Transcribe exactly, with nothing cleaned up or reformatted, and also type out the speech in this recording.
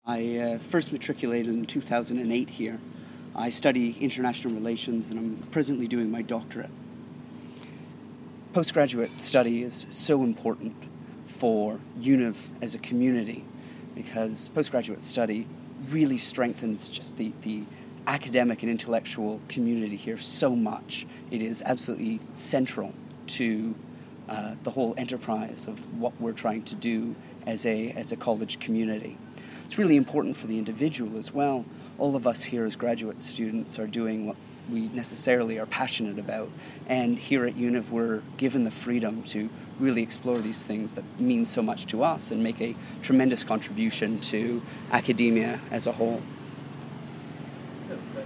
I uh, first matriculated in two thousand eight here. I study international relations and I'm presently doing my doctorate. Postgraduate study is so important for UNIV as a community because postgraduate study really strengthens just the, the academic and intellectual community here so much. It is absolutely central to uh, the whole enterprise of what we're trying to do as a, as a college community. It's really important for the individual as well. All of us here as graduate students are doing what we necessarily are passionate about, and here at UNIV we're given the freedom to really explore these things that mean so much to us and make a tremendous contribution to academia as a whole.